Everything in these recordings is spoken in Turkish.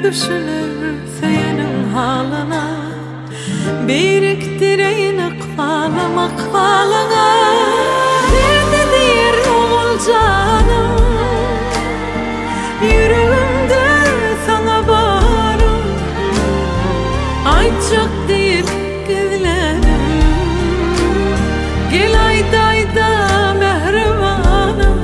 düşünür senin halına, biriktireyim akvalım akvalına. Nerededir ol canım, yüreğimde sana varım. Ay çok deyip gizledim, gel ayda ayda mehribanım.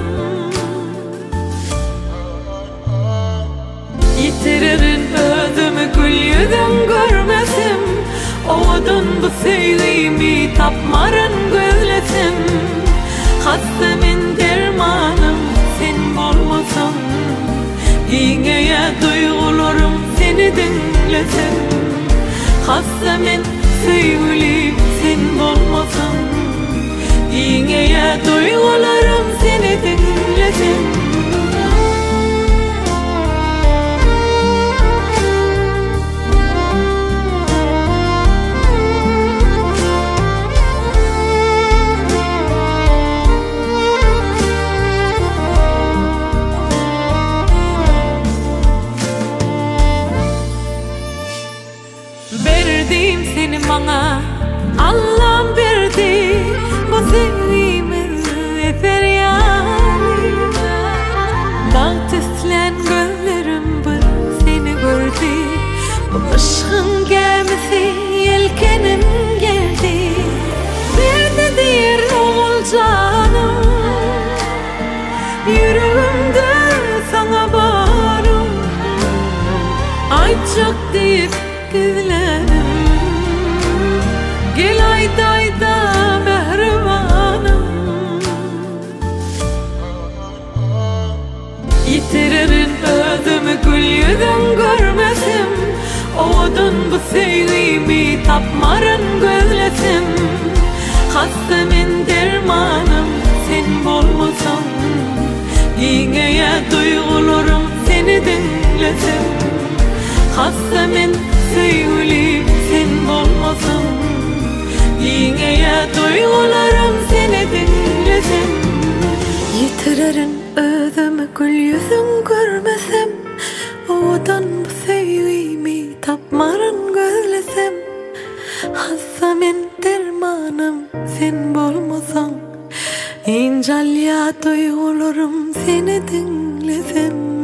Yitiririn özümü gül yüzüm görmesim, oğudun bu sevdiğimi tapmarın gözlesim. Hastamin dermanım sen olmasan, yine duygularım seni dinlesin. Hastamin sevgilim sen olmasan, yine duygularım seni dinlesin. Verdim seni bana, Allah'ım verdi bu sevdiğimin feryali. Bağ tüslen gözlerim bir seni gördü, bu aşkın gemisi yelkenin geldi. Nerededir ol canım, yüreğimde sana varım. Ay çok deyip gizledim, gel ayda ayda mehribanım. Yitiririn özümü gül yüzüm görmesim, oğudun bu sevdiğimi tapmarın gözlesim. Hastamin dermanım sen olmasan, yine duygularım seni dinlesin. Hastamin sevgilim sen olmasan, yine duygularım seni dinlesin. Yitiririn özümü gül yüzüm görmesem, odan bu sevgimi tapmarın gözlesem. Hastamin dermanım sen olmasan, incal ya duygularım seni dinlesin.